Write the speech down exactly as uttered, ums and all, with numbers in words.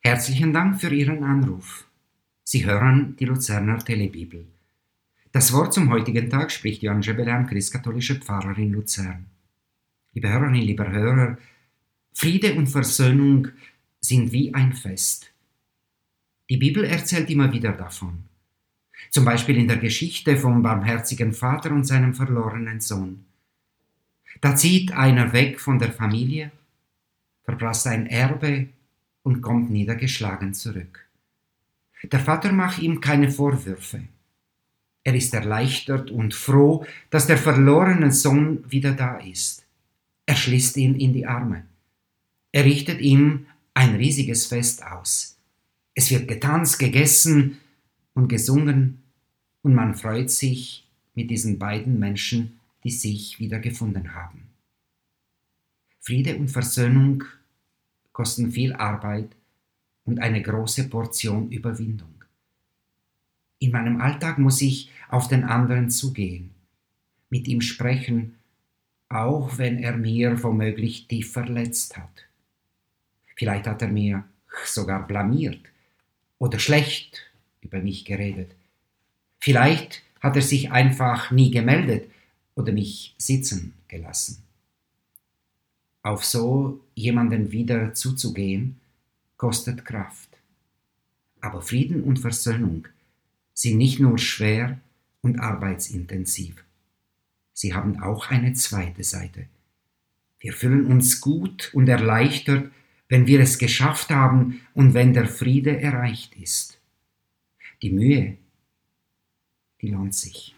Herzlichen Dank für Ihren Anruf. Sie hören die Luzerner Telebibel. Das Wort zum heutigen Tag spricht Johann Schebelein, christkatholischer Pfarrer in Luzern. Liebe Hörerinnen, lieber Hörer, Friede und Versöhnung sind wie ein Fest. Die Bibel erzählt immer wieder davon. Zum Beispiel in der Geschichte vom barmherzigen Vater und seinem verlorenen Sohn. Da zieht einer weg von der Familie, verprasst ein Erbe und kommt niedergeschlagen zurück. Der Vater macht ihm keine Vorwürfe. Er ist erleichtert und froh, dass der verlorene Sohn wieder da ist. Er schließt ihn in die Arme. Er richtet ihm ein riesiges Fest aus. Es wird getanzt, gegessen und gesungen und man freut sich mit diesen beiden Menschen, die sich wieder gefunden haben. Friede und Versöhnung kosten viel Arbeit und eine große Portion Überwindung. In meinem Alltag muss ich auf den anderen zugehen, mit ihm sprechen, auch wenn er mir womöglich tief verletzt hat. Vielleicht hat er mir sogar blamiert oder schlecht über mich geredet. Vielleicht hat er sich einfach nie gemeldet oder mich sitzen gelassen. Auf so jemanden wieder zuzugehen, kostet Kraft. Aber Frieden und Versöhnung sind nicht nur schwer und arbeitsintensiv. Sie haben auch eine zweite Seite. Wir fühlen uns gut und erleichtert, wenn wir es geschafft haben und wenn der Friede erreicht ist. Die Mühe, die lohnt sich.